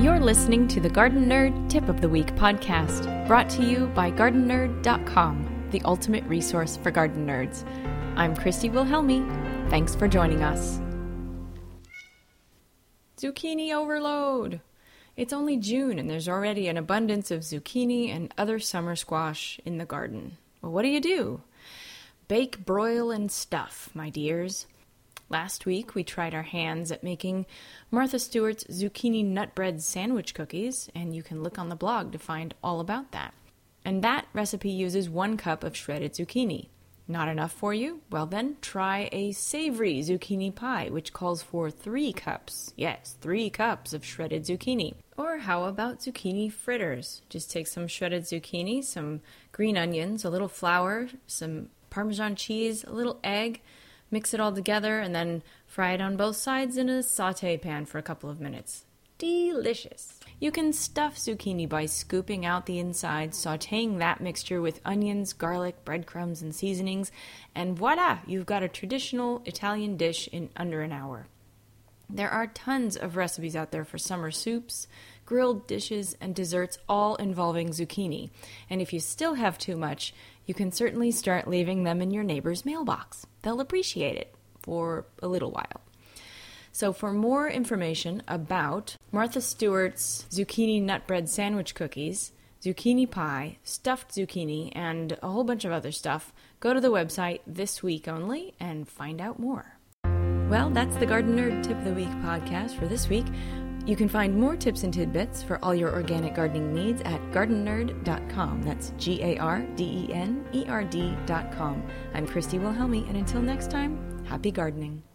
You're listening to the Garden Nerd Tip of the Week podcast, brought to you by GardenNerd.com, the ultimate resource for garden nerds. I'm Christy Wilhelmi. Thanks for joining us. Zucchini overload! It's only June and there's already an abundance of zucchini and other summer squash in the garden. Well, what do? Bake, broil, and stuff, my dears. Last week, we tried our hands at making Martha Stewart's zucchini nut bread sandwich cookies, and you can look on the blog to find all about that. And that recipe uses 1 cup of shredded zucchini. Not enough for you? Well then, try a savory zucchini pie, which calls for 3 cups. Yes, 3 cups of shredded zucchini. Or how about zucchini fritters? Just take some shredded zucchini, some green onions, a little flour, some Parmesan cheese, a little egg, mix it all together, and then fry it on both sides in a sauté pan for a couple of minutes. Delicious! You can stuff zucchini by scooping out the inside, sautéing that mixture with onions, garlic, breadcrumbs, and seasonings, and voila! You've got a traditional Italian dish in under an hour. There are tons of recipes out there for summer soups, grilled dishes, and desserts all involving zucchini. And if you still have too much, you can certainly start leaving them in your neighbor's mailbox. They'll appreciate it for a little while. So for more information about Martha Stewart's zucchini nut bread sandwich cookies, zucchini pie, stuffed zucchini, and a whole bunch of other stuff, go to the website this week only and find out more. Well, that's the Garden Nerd Tip of the Week podcast for this week. You can find more tips and tidbits for all your organic gardening needs at GardenNerd.com. That's GardenNerd.com. I'm Christy Wilhelmi, and until next time, happy gardening.